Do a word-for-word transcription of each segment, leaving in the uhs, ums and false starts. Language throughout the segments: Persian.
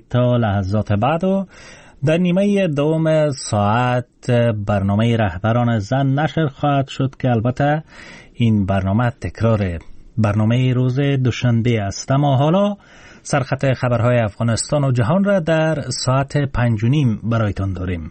تا لحظات بعد و در نیمه دوم ساعت برنامه رهبران زن نشر خواهد شد که البته این برنامه تکرار برنامه روز دوشنبه است. اما حالا سرخط خبرهای افغانستان و جهان را در ساعت پنج و نیم برایتان داریم.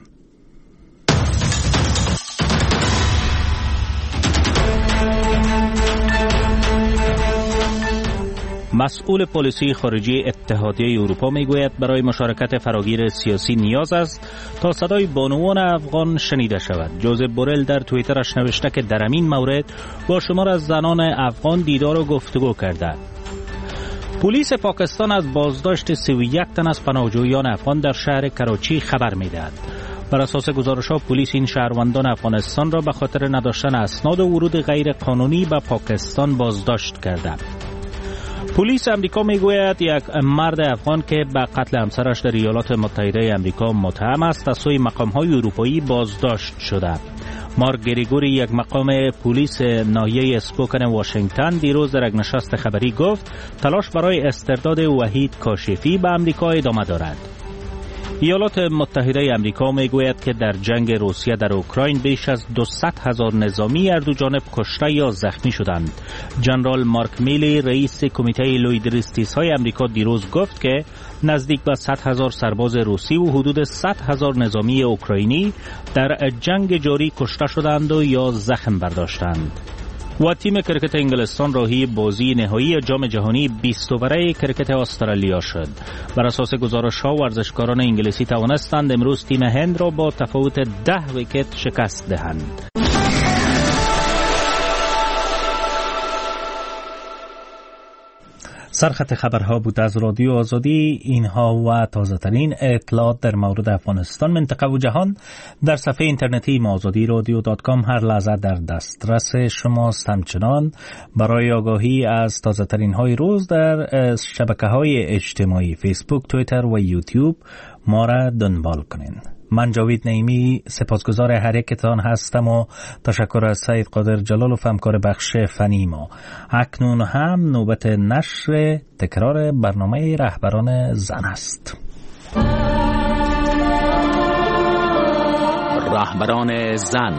مسئول پلیسی خارجی اتحادیه اروپا میگوید برای مشارکت فراگیر سیاسی نیاز است تا صدای بانوان افغان شنیده شود. جوزف بورل در توییترش نوشته که در این مورد با شمار از زنان افغان دیدار و گفتگو کرده. پلیس پاکستان از بازداشت سی و یک تن از پناهجویان افغان در شهر کراچی خبر میدهد. بر اساس گزارش‌ها پلیس این شهروندان افغانستان را به خاطر نداشتن اسناد و ورود غیر قانونی به پاکستان بازداشت کرده. پلیس امریکا میگوید یک مرد افغان که به قتل همسرش در ایالات متحده امریکا متهم است از سوی مقام‌های اروپایی بازداشت شده. مارک گریگوری، یک مقام پلیس ناحیه اسپوکن واشنگتن، دیروز در یک نشست خبری گفت تلاش برای استرداد وحید کاشفی به امریکا ادامه دارد. ایالات متحده امریکا میگوید که در جنگ روسیه در اوکراین بیش از دویست هزار نظامی هر دو جانب کشته یا زخمی شدند. جنرال مارک میلی، رئیس کمیته لویدریستیس های امریکا، دیروز گفت که نزدیک به صد هزار سرباز روسی و حدود صد هزار نظامی اوکراینی در جنگ جاری کشته شدند و یا زخم برداشتند. و تیم کرکت انگلستان راهی بازی نهایی جام جهانی بیست اووره کرکت استرالیا شد. بر اساس گزارش‌ها ورزشکاران انگلیسی توانستند امروز تیم هند را با تفاوت ده ویکت شکست دهند. سرخط خبرها بود از رادیو آزادی. اینها و تازه ترین اطلاعات در مورد افغانستان، منطقه و جهان در صفحه اینترنتی ما آزادی رادیو دات کام هر لحظه در دسترس شماست. همچنان برای آگاهی از تازه ترین های روز در شبکه های اجتماعی فیسبوک، توییتر و یوتیوب ما را دنبال کنین. من جاوید نعیمی سپاسگزار هر یکتان هستم و تشکر از سید قادر جلالوف همکار بخش فنی ما. اکنون هم نوبت نشر تکرار برنامه رهبران زن است. رهبران زن.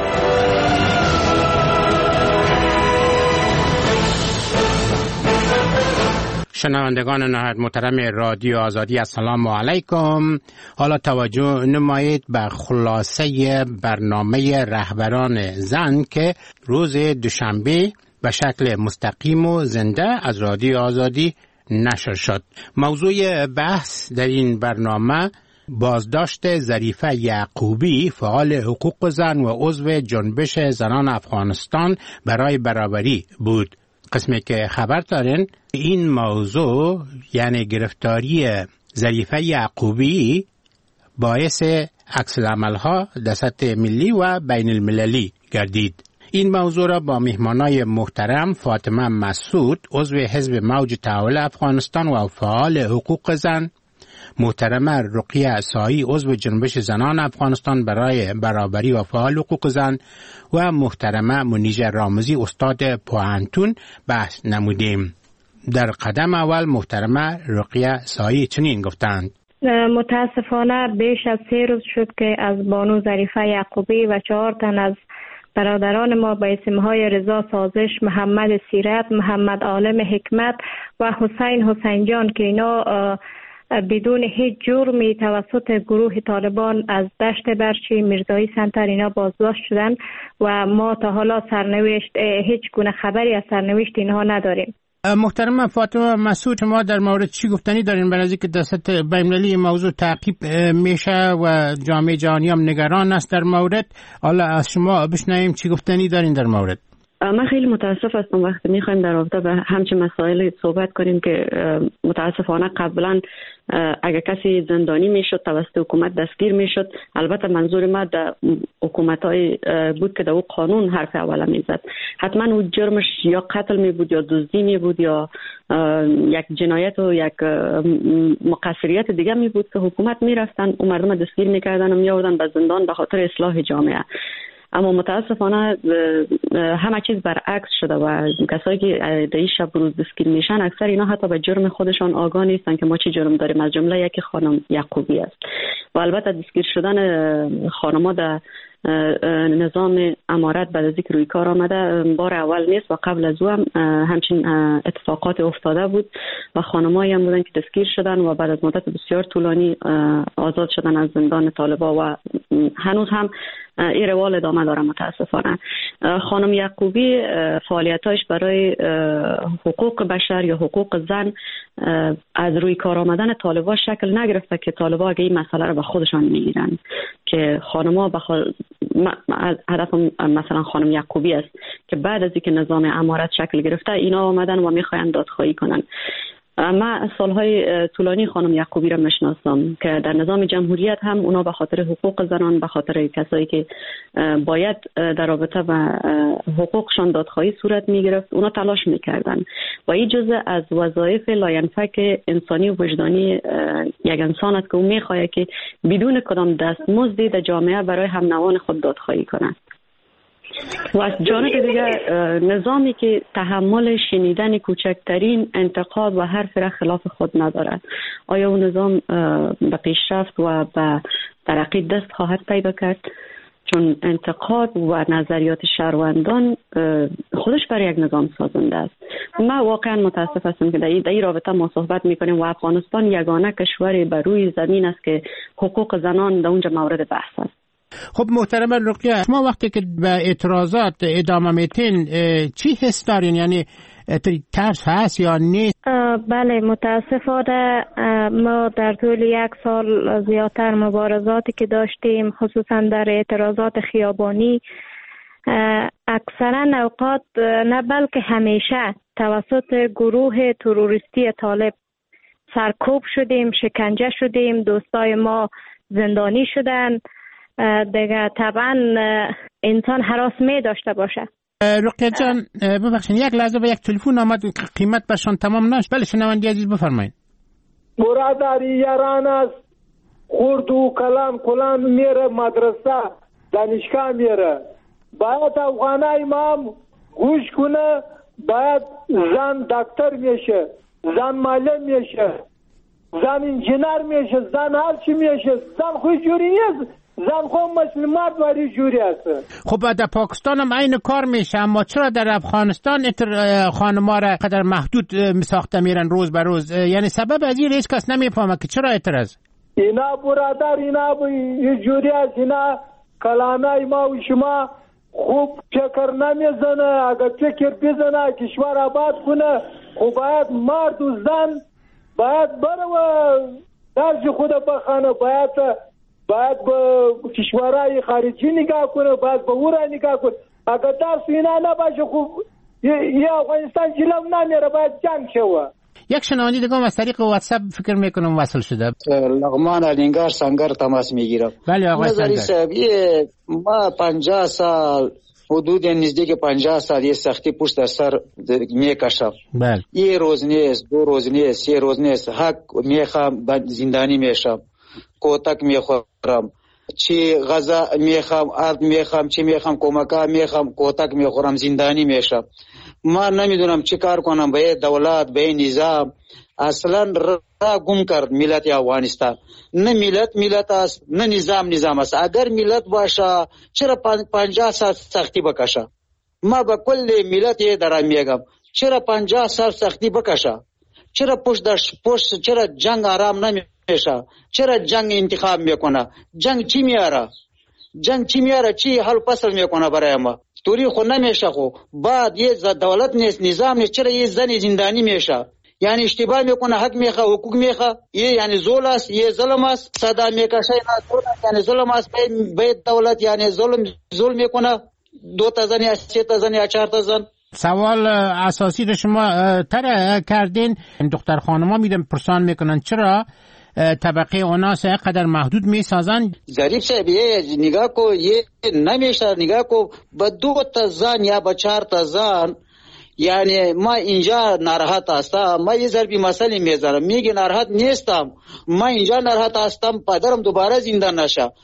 شنوندگان نهایت محترم رادیو آزادی، السلام علیکم. حالا توجه نمایید به خلاصه برنامه رهبران زن که روز دوشنبه به شکل مستقیم و زنده از رادیو آزادی نشر شد. موضوع بحث در این برنامه بازداشت ظریفه یعقوبی، فعال حقوق زن و عضو جنبش زنان افغانستان برای برابری بود. قسمی که خبر دارین این موضوع یعنی گرفتاری ظریفه یعقوبی باعث عکس العمل‌ها در سطح ملی و بین المللی گردید. این موضوع را با مهمانای محترم فاطمه مسعود، عضو حزب موج تحول افغانستان و فعال حقوق زن، محترمه رقیه سایی، عضو جنبش زنان افغانستان برای برابری و فعال حقوق زن، و محترمه منیژه رامزی، استاد پوهنتون بحث نمودیم. در قدم اول محترمه رقیه سایی چنین گفتند: متاسفانه بیش از سه روز شد که از بانو ظریفه یعقوبی و چهار تن از برادران ما به اسمهای رضا سازش، محمد سیرت، محمد عالم حکمت و حسین حسین جان که اینا بدون هیچ جرمی توسط گروه طالبان از دشت برچی میرزایی سنتر اینا بازداشت شدن و ما تا حالا سرنوشت هیچ گونه خبری از سرنوشت اینها نداریم. محترم فاطمه مسعود، شما در مورد چی گفتنی دارین؟ برای اینکه در سطح بین‌المللی موضوع تعقیب میشه و جامعه جهانی هم نگران است در مورد. حالا از شما بشنویم چی گفتنی دارین در مورد. من خیلی متاسف هستم وقتی میخوایم در رابطه به همچین مسائل صحبت کنیم که متاسفانه قبلا اگر کسی زندانی میشد توسط حکومت دستگیر میشد، البته منظور ما در حکومت‌های بود که در او قانون حرف اوله میزد، حتما او جرمش یا قتل می بود یا دزدی می بود یا یک جنایت و یک مقصریت دیگه می بود که حکومت میرفتن و مردم دستگیر میکردن و میآوردن به زندان به خاطر اصلاح جامعه. اما متاسفانه همه چیز برعکس شده و کسایی که در این شب روز دستگیر میشن اکثر اینا حتی به جرم خودشان آگاه نیستن که ما چی جرم داریم، از جمله یکی خانم یعقوبی است. و البته دستگیر شدن خانم‌ها در نظام امارت بعد از اینکه روی کار آمده بار اول نیست و قبل از او هم همچین اتفاقات افتاده بود و خانمایی هم بودن که دستگیر شدن و بعد از مدت بسیار طولانی آزاد شدن از زندان طالبا و هنوز هم این روال ادامه داره. متاسفانه خانم یعقوبی فعالیتاش برای حقوق بشر یا حقوق زن از روی کار آمدن طالبا شکل نگرفته که طالبا اگه این مسئله رو به خودشان میگیرن که خانم‌ها بخوا... هدف مثلا خانم یعقوبی است که بعد از اینکه نظام امارت شکل گرفته اینا آمدن و میخواین دادخواهی کنن. من سالهای طولانی خانم یعقوبی را میشناسم که در نظام جمهوریت هم اونا به خاطر حقوق زنان، به خاطر کسایی که باید در رابطه با حقوقشان دادخواهی صورت میگرفت اونا تلاش میکردن و این جزء از وظایف لاینفک انسانی و وجدانی یک انسان است که او میخواهد که بدون کدام دستمزدی در جامعه برای هم نوان خود دادخواهی کنند. و از جانب دیگر نظامی که تحمل شنیدن کوچکترین انتقاد و حرف را خلاف خود ندارد، آیا اون نظام به پیشرفت و به ترقی دست خواهد پیدا کرد؟ چون انتقاد و نظریات شهروندان خودش برای یک نظام سازنده است. من واقعا متاسف هستم که در این رابطه ما صحبت میکنیم و افغانستان یگانه کشور بر روی زمین است که حقوق زنان در اونجا مورد بحث است. خب محترم رقیه، شما وقتی که به اعتراضات ادامه میتین چی حس دارین؟ یعنی ترس هست یا نیست؟ بله متاسفانه ما در طول یک سال زیادتر مبارزاتی که داشتیم خصوصا در اعتراضات خیابانی اکثرا اوقات نه بلکه همیشه توسط گروه تروریستی طالب سرکوب شدیم، شکنجه شدیم، دوستای ما زندانی شدن. دیگه طبعا انسان هراس می داشته باشه. رقیه جان ببخشید یک لحظه به یک تلفن آمد قیمت برشان تمام نشد. بله شنونده عزیز بفرمایید. برادری یاران است، خورد و کلان کلان میره مدرسه دانشگاه میره، باید افغان امام گوش کنه، باید زن دکتر میشه، زن معلم میشه، زن انجینر میشه، زن هر چی میشه، زن خوش جوری نیست، زن خو مسلمات ولی جوری است. خب در پاکستان هم این کار میشه، اما چرا در افغانستان خانم‌ها را قدر محدود میساخته میرن روز به روز؟ یعنی سبب از این هیچ کس نمیفهمه که چرا اعتراض؟ اینا برادر اینا یه جوری است، اینا کلانای ما و شما خوب فکر نمیزنه. اگر فکر بزنه کشور آباد کنه خب باید مرد و زن باید بره و درج خود بخانه، باید باید به کشورهای خارجی نگاه کنه، باید به او را نگاه کنه. اگر درس اینا نباشه خوب یه افغانستان جلو نمیره، باید جنگ شوه. یک شنوندی دیگه از طریق واتساپ فکر میکنم وصل شده. لغمان الینگار سنگر تماس میگیرم. بله آقای سنگر. ما پنجاه سال حدود نزدیک پنجاه سال یه سختی پشت سر میکشم. بله. یه روز نیست، دو روز نیست، یه روز نیست، حق میخوام زندانی میشم، کوتک میخورم، چی غذا میخوام، آرد میخوام، چی میخوام، کمکا میخوام، کوتک میخورم، زندانی میشم. ما نمیدونم چی کار کنم. به دولت به نظام اصلا را گم کرد ملت افغانستان. نه ملت ملت است، نه نظام نظام است. اگر ملت باشه چرا پنجاه سال سختی بکشه؟ ما با کل ملت دارم میگم چرا پنجاه سال سختی بکشه؟ چرا پشت دش پشت چرا جنگ آرام نمیشه؟ چرا جنگ انتخاب میکنه؟ جنگ چی میاره؟ جنگ چی میاره؟ چی حل فصل میکنه برای ما؟ توری خود نمیشه. خو بعد یه دولت نیست، نظام نیست، چرا یه زن زندانی میشه؟ یعنی اشتباه میکنه، حق میخواه، حقوق میخواه، یه یعنی زول است، یه ظلم است. صدا میکشه یعنی ظلم است. به دولت یعنی ظلم ظلم میکنه. دو تا زن یا سه تا زن یا چهار تا زن. سوال اساسی رو شما تر کردین. دختر خانما میدن پرسان میکنن چرا طبقه اوناس قدر محدود میسازن. ظریف صاحب یه نگاه کو، یه نمیشه نگاه کو با دو تا زن یا با چهار تا زن. یعنی ما اینجا ناراحت هستم، ما یه ضربی مسئله میذارم، میگه ناراحت نیستم، ما اینجا ناراحت هستم پدرم دوباره زنده نشه.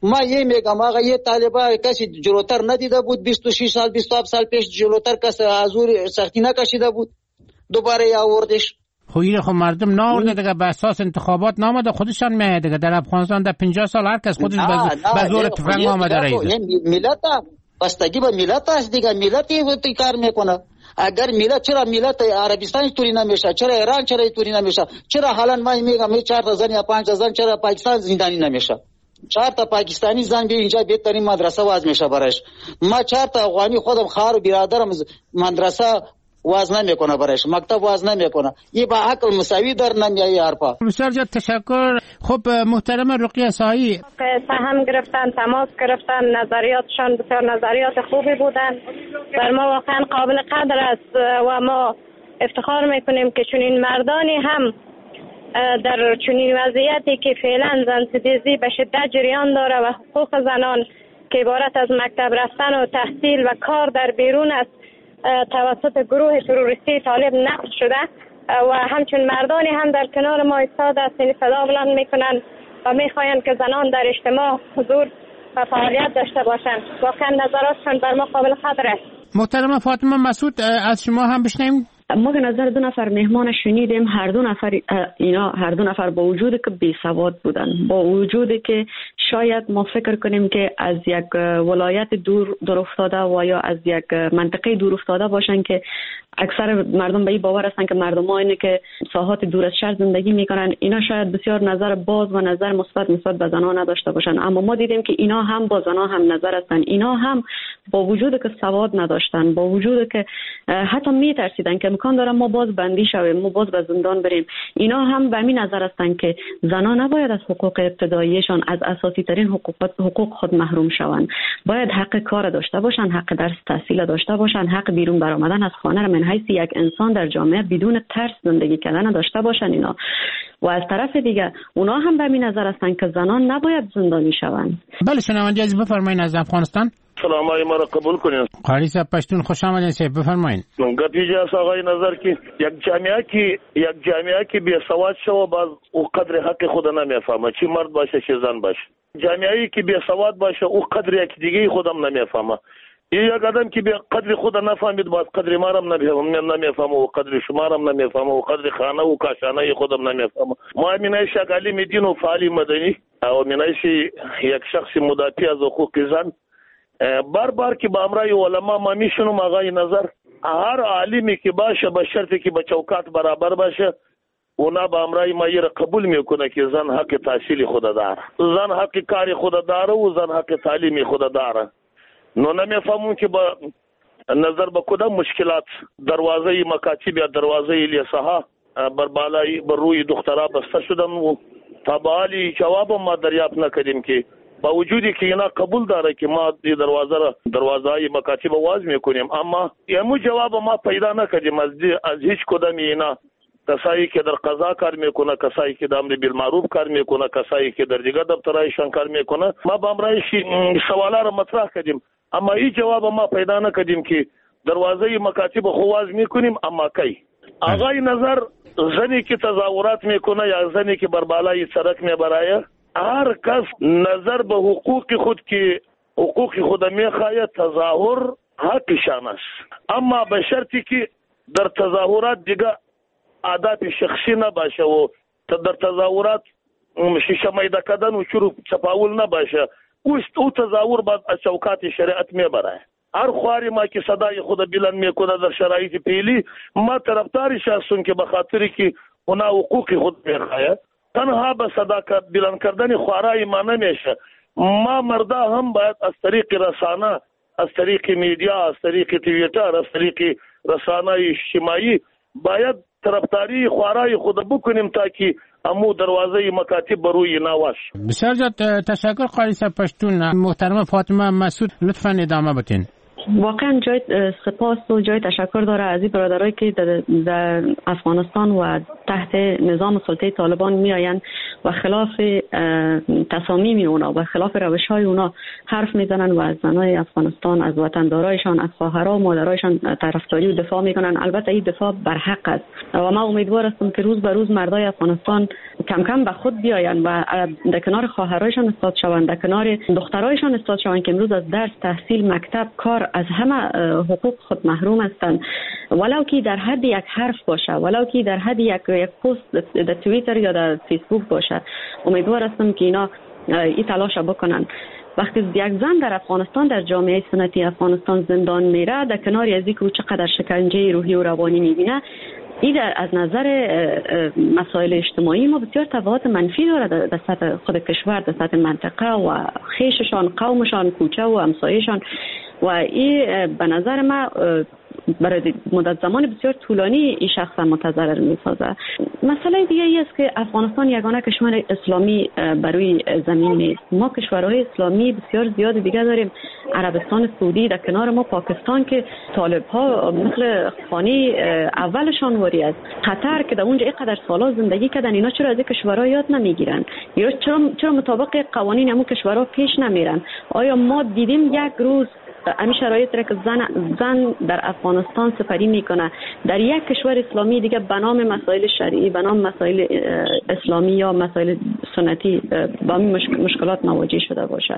ما یه میگم آقا یه طالبا کسی جلوتر ندیده بود، بیست و شش سال بیست و هفت سال پیش جلوتر کسی حضور سختی نکشیده بود، دوباره آوردش. خب این خب مردم ناورده دیگه، به اساس انتخابات نامده، خودشان میه دیگه. در افغانستان در پنجاه سال هر کس خودش به زور تفنگ آمده رئیس. ملت بستگی به ملت است دیگه، ملتی کار میکنه. اگر ملت، چرا ملت عربستان توری نمیشه، چرا ایران چرا توری نمیشه، چرا حالا ما میگم چهار تا زن یا پنج تا زن چرا پاکستان زندانی نمیشه؟ چهار تا پاکستانی زن بیا اینجا بهترین مدرسه واز میشه برایش. ما چهار تا افغانی خودم خواهر و برادرم مدرسه واز نمیکنه برایش، مکتب واز نمیکنه. این با عقل مساوی در نمیای حرفا. بسیار جان تشکر. خب محترم رقیه سایی، سهم گرفتن، تماس گرفتن، نظریاتشان بسیار نظریات خوبی بودن، بر ما واقعا قابل قدر است و ما افتخار میکنیم که چنین مردانی هم در چنین وضعیتی که فعلا زن ستیزی به شدت جریان داره و حقوق زنان که عبارت از مکتب رفتن و تحصیل و کار در بیرون است توسط گروه تروریستی طالب نقض شده و همچون مردانی هم در کنار ما ایستاده است، صدا بلند میکنن و میخواهند که زنان در اجتماع حضور و فعالیت داشته باشند. واقعا نظراتشان بر ما قابل قدر است. محترم فاطمه مسعود، از شما هم بشنویم. ما به نظر دو نفر مهمان شنیدیم، هر دو نفر اینا هر دو نفر با وجودی که بی سواد بودن، با وجودی که شاید ما فکر کنیم که از یک ولایت دور دور افتاده و یا از یک منطقه دور افتاده باشن که اکثر مردم به این باور هستن که مردم‌ها اینه که ساحات دور از شهر زندگی میکنن، اینا شاید بسیار نظر باز و نظر مثبت نسبت به زنان نداشته باشن، اما ما دیدیم که اینا هم با زنان هم نظر هستن. اینا هم با وجودی که سواد نداشتن، با وجودی که حتی میترسیدن که امکان داره ما باز بندی شویم، ما باز به زندان بریم، اینا هم به این نظر هستن که زنان نباید از حقوق ابتداییشان، از اساسی ترین حقوق حقوق خود محروم شوند. باید حق کار داشته باشن، حق درس تحصیل داشته باشن، حق بیرون برآمدن از خانه من حیث یک انسان در جامعه بدون ترس زندگی کردن داشته باشن اینا. و از طرف دیگه اونا هم به این نظر هستن که زنان نباید زندانی شوند. بله شنونده عزیز بفرمایید از افغانستان. سلام علیکم ما را قبول کنید. قاری صاحب پشتون خوش آمدید صاحب بفرمایید. گپی است آقای نظر که یک جامعه که یک جامعه که بی سواد شو باز او قدر حق خود نمیفهمه، چی مرد باشه چی زن باشه. جامعه‌ای که بی سواد باشه او قدر یک دیگه خودم نمیفهمه. یک آدم که به قدر خود نفهمید باز قدر ما هم نمیفهمه و قدر شما هم نمیفهمه و قدر خانه و کاشانه خودم نمیفهمه. ما مینای شغالی میدین و فعالی مدنی او مینای یک شخص مدافع از حقوق زن بار بار که با امرای علما ما میشنم آقای نظر هر عالمی که باشه به شرطی که به چوکات برابر باشه اونا با امرای ما یه قبول میکنه که زن حق تحصیل خود داره، زن حق کاری خود داره و زن حق تعلیمی خود داره. نو نمیفهمون که با نظر به کدام مشکلات دروازه مکاتب یا دروازه لیساها بر بالای بر روی دخترها بسته شدن و تا به حالی جواب ما دریافت نکردیم که با وجودی که اینا قبول داره که ما دی دروازه را دروازه های مکاتب واز میکنیم، اما یمو جواب ما پیدا نکردیم از از هیچ کدام اینا. کسایی که در قضا کار میکنه، کسایی که در امر بالمعروف کار میکنه، کسایی که در دیگه دفترایشان کار میکنه، ما با امرایش سوالا را مطرح کردیم اما این جواب ما پیدا نکردیم که دروازه مکاتب خواز میکنیم اما کی. آقای نظر زنی که تظاهرات میکنه یا زنی که بر بالای سرک میبرایه، هر کس نظر به حقوق خود که حقوق خود میخواهد تظاهر حقشان است، اما به شرطی که در تظاهرات دیگه عادت شخصی نباشه و در تظاهرات شیشه میده کردن و چرو چپاول نباشه. او تظاهر باید از چوکات شریعت میبره. هر خواری ما که صدای خود بلند میکنه در شرایط پیلی ما طرفدارش هستیم که به خاطری که اونا حقوق خود میخواهد تنها به صدا بلند کردن خوارای ما نمیشه. ما مردا هم باید از طریق رسانه، از طریق میدیا، از طریق توییتر، از طریق رسانه اجتماعی باید طرفداری خوارای خود بکنیم تا که امو دروازه مکاتب بروی نواش. بسیار زیاد تشکر قاری صاحب پشتون. محترم فاطمه مسعود لطفاً ادامه بدین. واقعا جای سپاس و جای تشکر داره از این برادرایی که در, در افغانستان و تحت نظام سلطه طالبان می آیند و خلاف تصامیم اونا و خلاف روش های اونا حرف میزنن و از زنای افغانستان، از وطندارایشان، از خواهرها و مادرایشان طرفداری و دفاع میکنن. البته این دفاع بر حق است و ما امیدوار هستم که روز به روز مردای افغانستان کم کم به خود بیاین و در کنار خواهرایشان استاد شوند، در کنار دخترایشان استاد شوند که امروز از درس، تحصیل، مکتب، کار از همه حقوق خود محروم هستند، ولو که در حد یک حرف باشه، ولو که در حد یک یک پست در توییتر یا در فیسبوک باشه. امیدوار هستم که اینا این تلاش بکنن. وقتی یک زن در افغانستان، در جامعه سنتی افغانستان زندان میره، در کنار از اینکه او چقدر شکنجه روحی و روانی میبینه، این از نظر مسائل اجتماعی ما بسیار تبعات منفی داره در سطح خود کشور، در سطح منطقه و خیششان، قومشان، کوچه و همسایه‌شان. و این به نظر ما برای مدت زمان بسیار طولانی این شخص متضرر می‌سازه. مسئله دیگه ای است که افغانستان یگانه کشور اسلامی بروی زمین نیست. ما کشورهای اسلامی بسیار زیاد دیگه داریم. عربستان سعودی، در کنار ما پاکستان که طالب‌ها مثل خانه اولشان واری است. قطر که در اونجا اینقدر سالا زندگی کردن، اینا چرا از این کشورها یاد نمیگیرن؟ یا چرا چرا مطابق قوانین همون کشورها پیش نمیرن؟ آیا ما دیدیم یک روز همین شرایط را که زن زن در افغانستان سپری میکنه در یک کشور اسلامی دیگه به نام مسائل شرعی، به نام مسائل اسلامی یا مسائل سنتی با این مشکلات مواجه شده باشه؟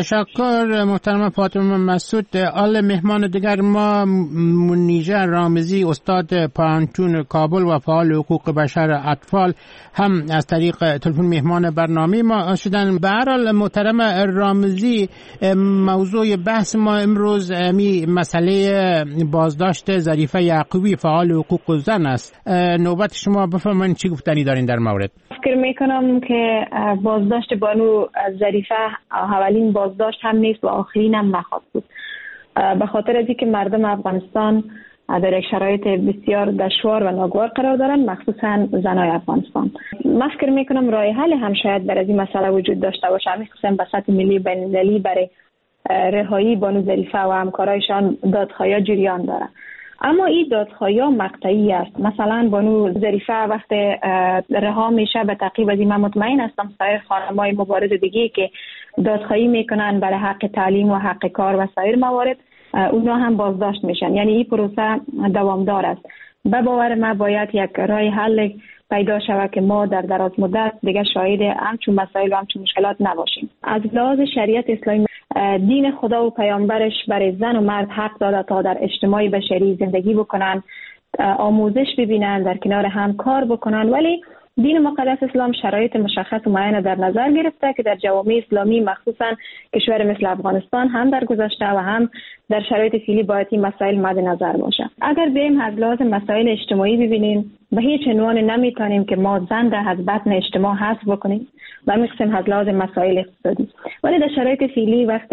تشکر محترم فاطمه مسعود. آل مهمان دیگر ما منیژه رامزی، استاد پانتون کابل و فعال حقوق بشر اطفال، هم از طریق تلفن مهمان برنامه ما شدن. به هر حال محترم رامزی، موضوع بحث ما امروز می مسئله بازداشت ظریفه یعقوبی، فعال حقوق زن است. نوبت شما، بفرمایید چی گفتنی دارین در مورد؟ فکر میکنم که بازداشت بانو ظریفه اولین بازداشت هم نیست و آخرین هم نخواهد بود، به خاطر از اینکه مردم افغانستان در یک شرایط بسیار دشوار و ناگوار قرار دارن، مخصوصا زنای افغانستان. من فکر میکنم راه حل هم شاید برای این مسئله وجود داشته باشه، مخصوصا به سطح ملی بین المللی برای رهایی بانو ظریفه و همکارایشان دادخواهی جریان داره. اما این دادخواهی مقطعی است. مثلا بانو ظریفه وقت رها میشه به تعقیب از این من مطمئن هستم سایر خانم‌های مبارز دیگه که دادخواهی میکنن برای حق تعلیم و حق کار و سایر موارد، اونا هم بازداشت میشن. یعنی این پروسه دوامدار است. به باور من باید یک راه حل پیدا شود که ما در دراز مدت دیگه شاهد همچون مسائل و همچون مشکلات نباشیم. از لحاظ شریعت اسلامی، دین خدا و پیامبرش برای زن و مرد حق داده تا در اجتماع بشری زندگی بکنن، آموزش ببینن، در کنار هم کار بکنن، ولی دین مقدس اسلام شرایط مشخص و معین در نظر گرفته که در جوامع اسلامی مخصوصا کشور مثل افغانستان هم در گذشته و هم در شرایط فعلی باید این مسائل مد نظر باشه. اگر بیم از لحاظ مسائل اجتماعی ببینیم، به هیچ عنوان نمیتونیم که ما زن در از بطن اجتماع حذف بکنیم و میخوایم از لحاظ مسائل اقتصادی، ولی در شرایط فعلی وقت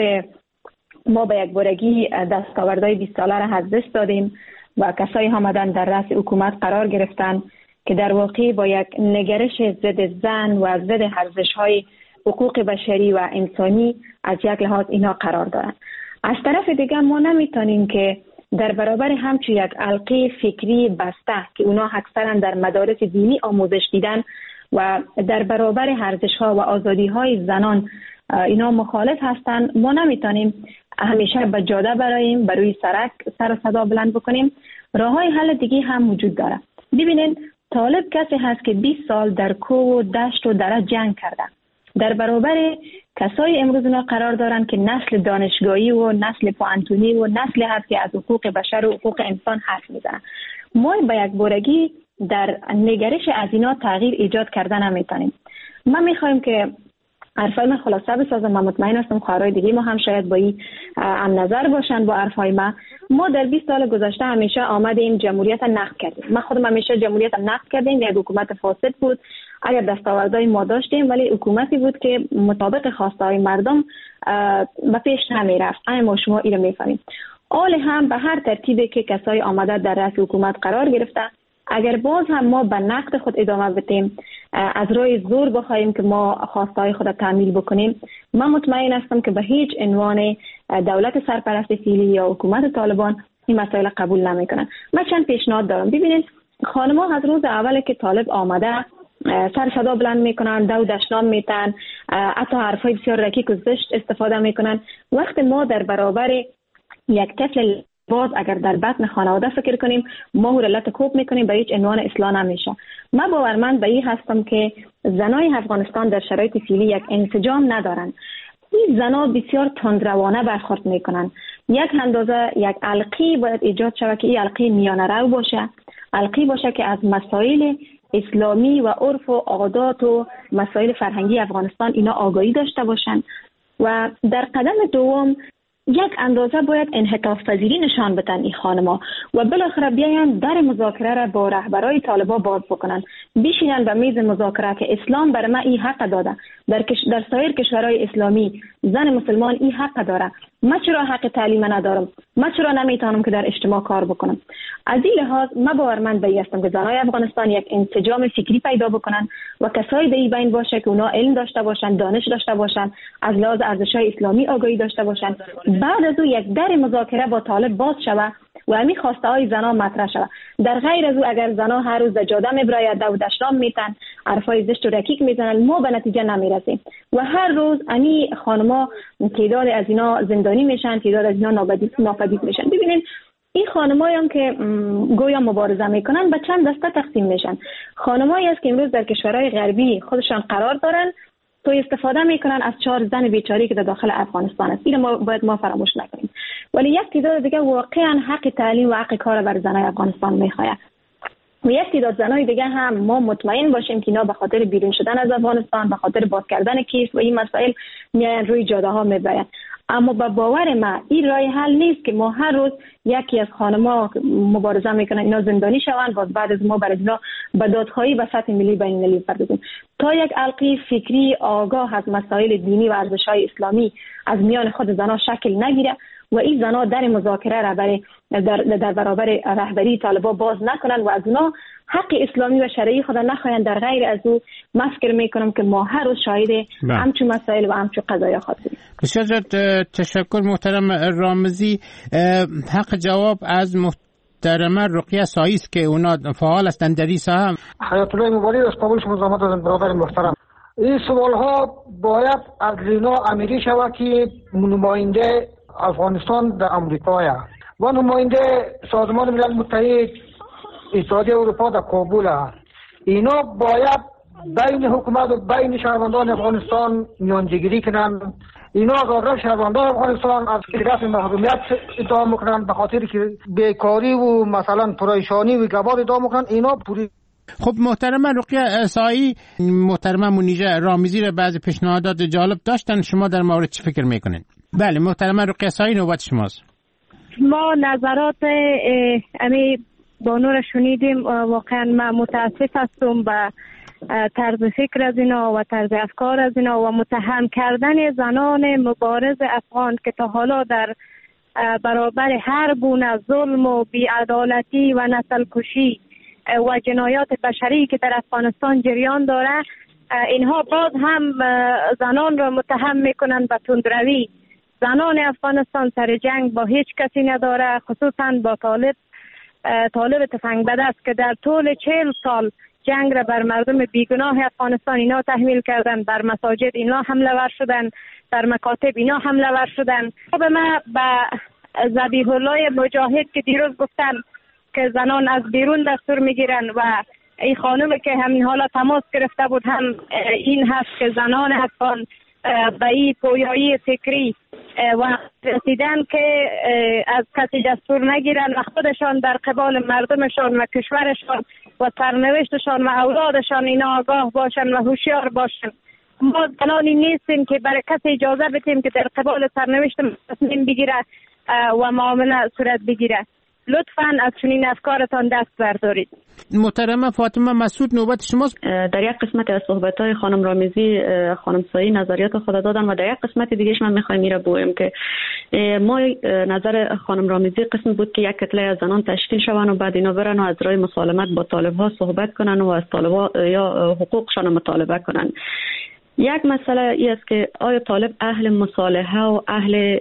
ما به یک بارگی دستاوردهای بیست ساله را از دست دادیم و کسایی آمدن در رأس حکومت قرار گرفتن که در واقع با یک نگرش ضد زن و ضد ارزش‌های حقوق بشری و انسانی از یک لحاظ اینا قرار دارن. از طرف دیگه ما نمیتونیم که در برابر همچون یک حلقه فکری بسته که اونا اکثرا در مدارس دینی آموزش دیدن و در برابر ارزش‌ها و آزادی‌های زنان اینا مخالف هستن، ما نمیتونیم همیشه به جاده براییم، بروی سرک سر و صدا بلند بکنیم. راه‌های حل دیگه هم وجود داره. ببینید، طالب کسی هست که بیست سال در کوه و دشت و دره جنگ کرده. در برابر کسایی امروز اینا قرار دارن که نسل دانشگاهی و نسل پوانتونی و نسل هست که از حقوق بشر و حقوق انسان حرف میزنن. ما به یک بارگی در نگرش از اینا تغییر ایجاد کردن نمیتونیم. ما میخوایم که حرفای من خلاصه بسازم. من مطمئن هستم خواهرای دیگه ما هم شاید با این هم نظر باشن با حرفای ما. ما در بیست سال گذشته همیشه آمدیم جمهوریت نقد کردیم. من خودم همیشه جمهوریت نقد کردیم. یک حکومت فاسد بود. اگر دستاوردهای ما داشتیم ولی حکومتی بود که مطابق خواسته های مردم به پیش نمی رفت. اما شما این رو میفهمید. آل هم به هر ترتیبی که کسای آمده در رأس حکومت قرار گرفته، اگر باز هم ما به نقد خود ادامه بدیم، از روی زور بخوایم که ما خواستهای خود تعمیل بکنیم، من مطمئن هستم که به هیچ عنوان دولت سرپرست فعلی یا حکومت طالبان این مسائل قبول نمیکنن. من چند پیشنهاد دارم. ببینید، خانم‌ها از روز اولی که طالب آمده سر صدا بلند میکنن، دو دشنام میتن، حتی حرفای بسیار رکیک و زشت استفاده میکنن. وقت ما در برابر یک طفل باز اگر در بطن خانواده فکر کنیم ما علت کوب میکنیم به هیچ عنوان اصلاح نمیشه. من باورمند به این هستم که زنای افغانستان در شرایط فعلی یک انسجام ندارن. این زنا بسیار تندروانه برخورد میکنن. یک اندازه یک علقی باید ایجاد شود که این علقی میانه رو باشه، علقی باشه که از مسائل اسلامی و عرف و عادات و مسائل فرهنگی افغانستان اینا آگاهی داشته باشن. و در قدم دوم یک اندازه باید انعطاف پذیری نشان بدن این خانما و بالاخره بیاین در مذاکره را با رهبرای طالبان باز بکنن، بشینن به میز مذاکره که اسلام بر ما این حق داده، در کش... در سایر کشورهای اسلامی زن مسلمان این حق داره، من چرا حق تعلیم ندارم، من چرا نمیتونم که در اجتماع کار بکنم. از این لحاظ من باورمند به هستم که زنای افغانستان یک انسجام فکری پیدا بکنن و کسایی در این بین باشه که اونا علم داشته باشن، دانش داشته باشن، از لحاظ ارزش‌های اسلامی آگاهی داشته باشن. بعد از او یک در مذاکره با طالب باز شود و همین خواسته های زنا مطرح شود. در غیر از او اگر زنا هر روز در جاده میبراید و دشنام میتن، حرفای زشت و رکیک میزنن، ما به نتیجه نمیرسیم و هر روز همین خانما تعداد از اینا زندانی میشن، تعداد از اینا ناپدید میشن. ببینید این خانمایی هم که گویا مبارزه میکنن به چند دسته تقسیم میشن. خانمایی است که امروز در کشورهای غربی خودشان قرار دارن تو استفاده میکنن از چهار زن بیچاری که در داخل افغانستان است. اینو ما باید ما فراموش نکنیم. ولی یک تعداد دیگه واقعا حق تعلیم و حق کار بر زنای افغانستان میخواد. و یک تعداد زنای دیگه هم ما مطمئن باشیم که اینا به خاطر بیرون شدن از افغانستان، به خاطر باز کردن کیس و این مسائل میان روی جاده ها میبرن. اما با باور ما این راه حل نیست که ما هر روز یکی از خانم‌ها مبارزه میکنن اینا زندانی شوند و بعد از ما برای اینا به دادخواهی و سطح ملی بین المللی بپردازیم. تا یک حلقه فکری آگاه از مسائل دینی و ارزش‌های اسلامی از میان خود زنها شکل نگیره و این زنها در مذاکره را برای در, در برابر رهبری طالبان باز نکنن و از اونا حق اسلامی و شرعی خود نخواهند. در غیر از او من فکر میکنم که ما هر روز شاهد همچون مسائل و همچون قضایا خواهیم. بسیار تشکر محترم رامزی. حق جواب از محترمه رقیه سایی است که اونا فعال هستند در این ساحه. حیات الله مبارک از قبول شما زحمت دادن برادر محترم. این سوال ها باید از لینا امیری شود که نماینده افغانستان در امریکا و نماینده سازمان ملل متحد اتحادیه اروپا در کابل. اینا باید بین حکومت و بین شهروندان افغانستان میانجیگیری کنند. اینا از شهروندان افغانستان از رفع محرومیت ادعا میکنند به خاطر که بیکاری و مثلا پریشانی و گبار ادعا میکنند. اینا پوری. خب محترمه رقیه سایی، محترمه منیژه رامزی را بعضی پیشنهادات جالب داشتن، شما در مورد چی فکر میکنین؟ بله محترمه رقیه سایی نوبت شماست. ما نظرات امی بانو را شنیدیم. واقعا من متاسف هستم به طرز فکر از اینا و طرز افکار از اینا و متهم کردن زنان مبارز افغان که تا حالا در برابر هر گونه ظلم و بی‌عدالتی و نسل کشی و جنایات بشری که در افغانستان جریان داره، اینها باز هم زنان را متهم میکنن به تندروی. زنان افغانستان سر جنگ با هیچ کسی نداره، خصوصا با طالب طالب تفنگ بده است که در طول چهل سال جنگ را بر مردم بیگناه افغانستان اینا تحمیل کردن، بر مساجد اینا حمله ور شدن، در مکاتب اینا حمله ور شدن. به ما به ذبیح الله مجاهد که دیروز گفتن که زنان از بیرون دستور میگیرن و این خانم که همین حالا تماس گرفته بود هم این هست که زنان افغان به این پویایی فکری و رسیدن که از کسی دستور نگیرن و خودشان در قبال مردمشان و کشورشان و سرنوشتشان و اولادشان اینا آگاه باشن و هوشیار باشن. ما زنانی نیستیم که برای کسی اجازه بدیم که در قبال سرنوشت تصمیم بگیره و معامله صورت بگیره. لطفاً از چنین افکارتان دست بردارید. محترمه فاطمه مسعود نوبت شماست. در یک قسمت از صحبت‌های خانم رامزی خانم سایی نظریات خود دادن و در یک قسمت دیگهش من می‌خوایم میره بگویم که ما نظر خانم رامزی قسم بود که یک کتله از زنان تشکیل شوند و بعد اینا برن و از راه مسالمت با طالب‌ها صحبت کنن و از طالب‌ها یا حقوقشان مطالبه کنن. یک مسئله ای است که آیا طالب اهل مصالحه و اهل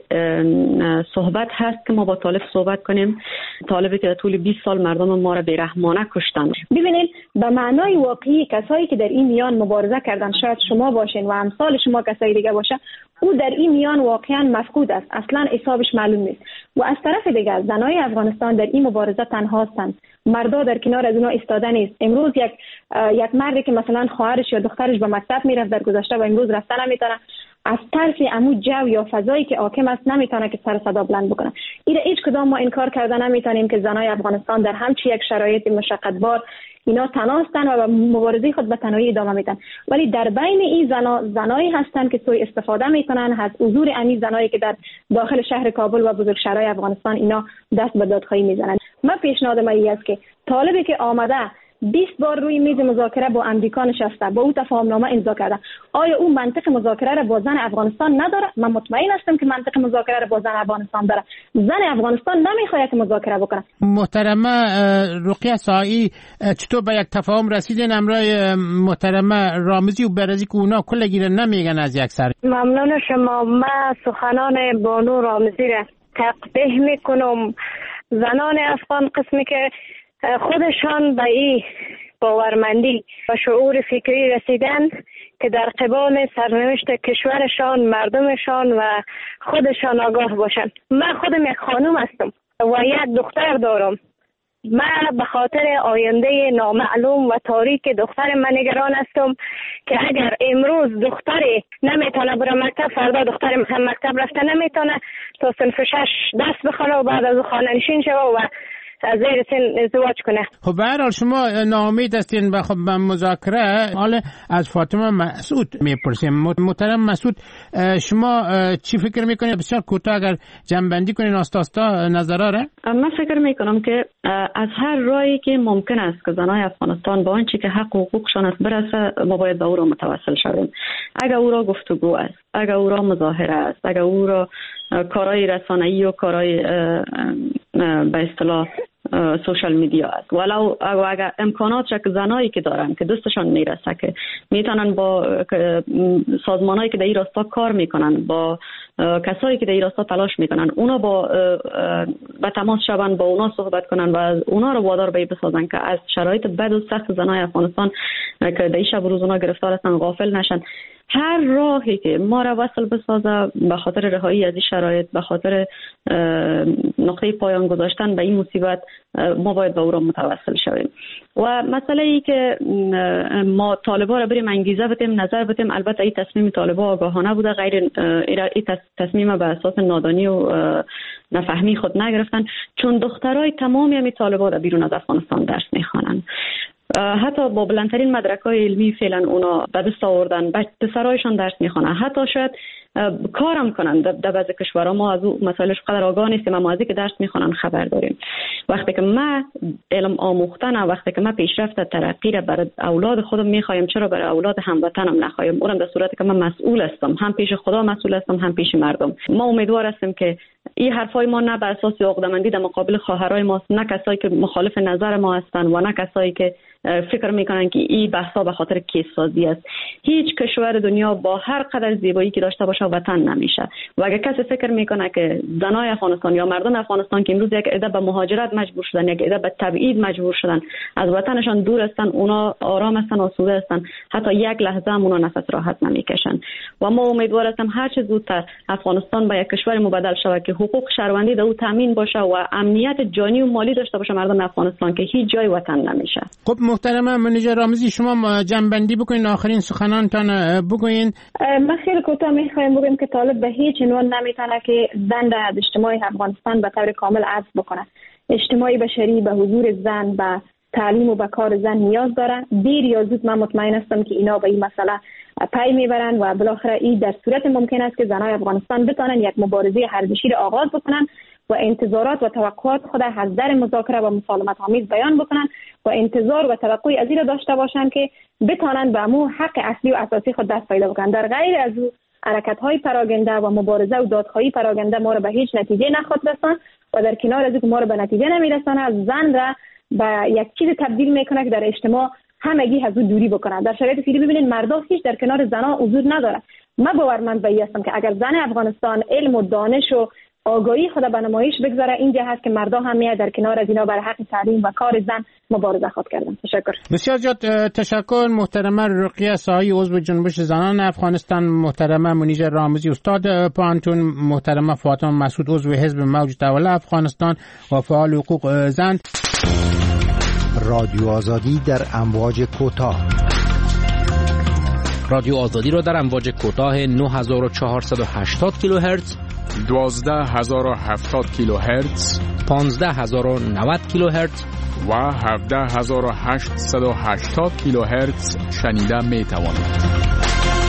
صحبت هست که ما با طالب صحبت کنیم؟ طالبی که طول بیست سال مردم ما را بیرحمانه کشتند. ببینید به معنای واقعی کسایی که در این میان مبارزه کردن، شاید شما باشین و امثال شما کسایی دیگه باشه، او در این میان واقعا مفقود است، اصلا حسابش معلوم نیست. و از طرف دیگر زنای افغانستان در این مبارزه تنها هستند، مردا در کنار از اونها ایستاده نیست. امروز یک یک مردی که مثلا خواهرش یا دخترش به مکتب میرفت در گذشته و امروز رفتن نمیتونه، از طرف عمو جو یا فضایی که حاکم است نمیتونه که سر صدا بلند بکنه. این هیچ کدام ما انکار کردن نمیتونیم که زنای افغانستان در همچین یک شرایط مشقتبار اینا تنها هستند و مبارزه خود به تنهایی ادامه میدن. ولی در بین این زنا زنایی هستند که سوء استفاده میکنن از حضور امی زنایی که در داخل شهر کابل و بزرگ شهرهای افغانستان اینا دست به دادخواهی میزنن. من پیشنهاد من این است که طالبی که آمده بیست بار روی میز مذاکره با امریکا نشسته، با او تفاهمنامه امضا کرده، آیا او منطق مذاکره را با زن افغانستان نداره؟ من مطمئن هستم که منطق مذاکره را با زن افغانستان داره. زن افغانستان نمیخواد که مذاکره بکنه. محترمه رقیه سایی، چطور به یک تفاهم رسیدین امرای محترمه رامزی و برزی که اونا کلگی را نمیگن از یک سر؟ ممنون شما. من سخنان بانو رامزی را تقبیح میکنم. زنان افغان قسمی که خودشان به این باورمندی و شعور فکری رسیدن که در قبال سرنوشت کشورشان، مردمشان و خودشان آگاه باشند. من خودم یک خانم هستم و یک دختر دارم. من به خاطر آینده نامعلوم و تاریک دختر من نگران هستم که اگر امروز دختری نمیتونه بره مکتب، فردا دختر هم مکتب رفته نمیتونه تا صنف شش دست بخونه و بعد از خانه نشین شوه و از زیر سن ازدواج کنه. خب به هر حال شما ناامید هستین به خب مذاکره. حالا از فاطمه مسعود میپرسیم. محترم مسعود، شما چی فکر میکنید؟ بسیار کوتاه اگر جمع‌بندی کنین آستاستا نظرا را. من فکر میکنم که از هر راهی که ممکن است که زنای افغانستان با آنچه که حق و حقوقشان است برسه، ما باید به او را متوسل شویم. اگر او را گفتگو است، اگر او را مظاهره است، اگر او را کارهای رسانه‌ای و کارهای به اصطلاح سوشال میدیا است، ولو اگر امکانات که زنایی که دارن که دستشان میرسه که میتونن با سازمانایی که در این راستا کار میکنن، با کسایی که در این راستا تلاش میکنن، اونا با به تماس شون، با اونا صحبت کنن و اونا رو وادار به بسازن که از شرایط بد و سخت زنای افغانستان که در این شب و روز اونا گرفتار هستن غافل نشن. هر راهی که ما را وصل بسازه به خاطر رهایی از این شرایط، به خاطر نقطه پایان گذاشتن به این مصیبت، ما باید به او را متوسل شویم. و مسئله ای که ما طالبا را بریم انگیزه بدیم، نظر بدیم، البته این تصمیم طالبا آگاهانه بوده، غیر این تصمیم به اساس نادانی و نفهمی خود نگرفتن، چون دخترای تمامی همی طالبا را بیرون از افغانستان درس میخوانند. حتی با بلندترین مدرک‌های علمی فعلا اونا به دست آوردن، پسرایشان درس میخوانن، حتی شاید کارم کنن در بعضی کشورها. ما از اون مسائلش قدر آگاه نیستیم، اما از اینکه درس میخوانن خبر داریم. وقتی که ما علم آموختن، وقتی که ما پیشرفت ترقی را برای اولاد خودم میخوایم، چرا برای اولاد هموطنم نخوایم؟ اونم در صورتی که من مسئول هستم، هم پیش خدا مسئول هستم، هم پیش مردم. ما امیدوار هستیم که این حرفای ما نه بر اساس عقده‌مندی در مقابل خواهرای ماست، نه کسایی که مخالف نظر ما هستن و نه کسایی که فکر میکنن که این بحثا به خاطر کیس سازی است. هیچ کشور دنیا با هر قدر زیبایی که داشته باشه وطن نمیشه. و اگر کسی فکر میکنه که زنای افغانستان یا مردم افغانستان که امروز یک عده به مهاجرت مجبور شدن، یک عده به تبعید مجبور شدن، از وطنشان دور هستن، اونا آرام هستن، آسوده هستن، حتی یک لحظه هم اونا نفس راحت نمیکشن. و ما امیدوار هستیم هر چه زودتر افغانستان به یک کشور مبدل شود که حقوق شهروندی در او تامین باشه و امنیت جانی و مالی داشته باشه مردم افغانستان که هیچ جای وطن نمیشه. خب محترمه منیژه رامزی، شما جنبندی بکنین، آخرین سخنانتان بگوین. من خیلی کوتاه میخوایم بگم که طالب به هیچ عنوان نمیتونه که زن از اجتماع افغانستان به طور کامل عزل بکنه. اجتماع بشری به حضور زن، به تعلیم و به کار زن نیاز داره. دیر یا زود من مطمئن هستم که اینا به این مسئله پی میبرن و بالاخره این در صورت ممکن است که زنای افغانستان بتونن یک مبارزه ارزشی را آغاز بکنن و انتظارات و توقعات خود از در مذاکره و مسالمت آمیز بیان بکنن و انتظار و توقع از این داشته باشن که بتونن به مو حق اصلی و اساسی خود دست پیدا بکنن. در غیر از او حرکت‌های پراگنده و مبارزه و دادخواهی پراگنده ما را به هیچ نتیجه نخواهد رساند و در کنار از اینکه ما را به نتیجه نمیرسانه، زن را به یک چیز تبدیل میکنه که در اجتماع همگی از اون دوری بکنن. در شرایط فعلی ببینید مردا هیچ در کنار زنان حضور نداره. من باورمند به این هستم که اگر زن افغانستان علم و دانش و آگاهی خود به نمایش بگذاره، اینجا هست که مردا هم میاد در کنار از اینا برای حق تعلیم و کار زن مبارزه خود کردن. تشکر. بسیار زیاد تشکر. محترمه رقیه ساهی، عضو جنبش زنان افغانستان، محترمه منیژه رامزی استاد پانتون، محترمه فاطمه مسعود عضو حزب موج تولد افغانستان و فعال حقوق زن. رادیو آزادی در امواج کوتاه. رادیو آزادی را در امواج کوتاه نه هزار و چهارصد و هشتاد کیلوهرتز، دوازده هزار و هفتاد کیلوهرتز، پانزده هزار و نود کیلوهرتز و هفده هزار و هشتصد و هشتاد کیلوهرتز شنیده می توانید.